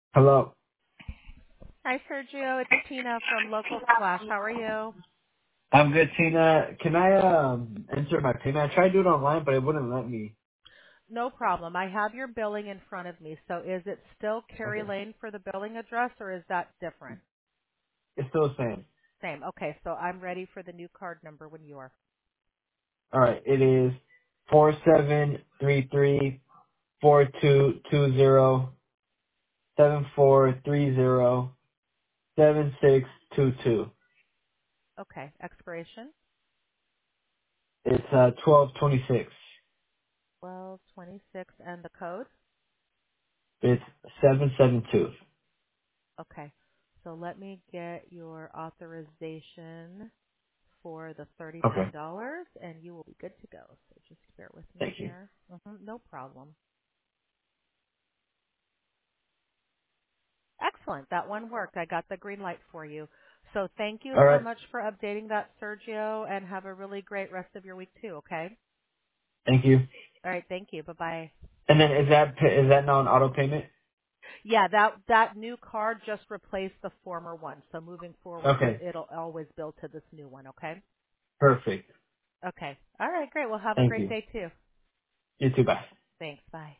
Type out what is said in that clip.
Hello. Hi, Sergio. It's Tina from Local Splash. How are you? I'm good, Tina. Can I enter my payment? I tried to do it online, but it wouldn't let me. No problem. I have your billing in front of me. So is it still Kerry Okay. Lane for the billing address or is that different? It's still the same. Same. Okay, so I'm ready for the new card number when you are. All right. It is 4733-4220-7430-7622. Okay, expiration It's 1226. 1226 and the code. It's 772. Okay, so let me get your authorization for the $39 Okay. and you will be good to go. So just bear with me Thank you. here. No problem. Excellent. That one worked. I got the green light for you. So thank you All so right. much for updating that, Sergio, and have a really great rest of your week too, okay? Thank you. All right, thank you. Bye-bye. And then is that now an auto payment? Yeah, that new card just replaced the former one. So moving forward, Okay. it'll always bill to this new one, okay? Perfect. Okay. All right, great. Well, have a Thank great you. day too. You too. Bye. Thanks. Bye.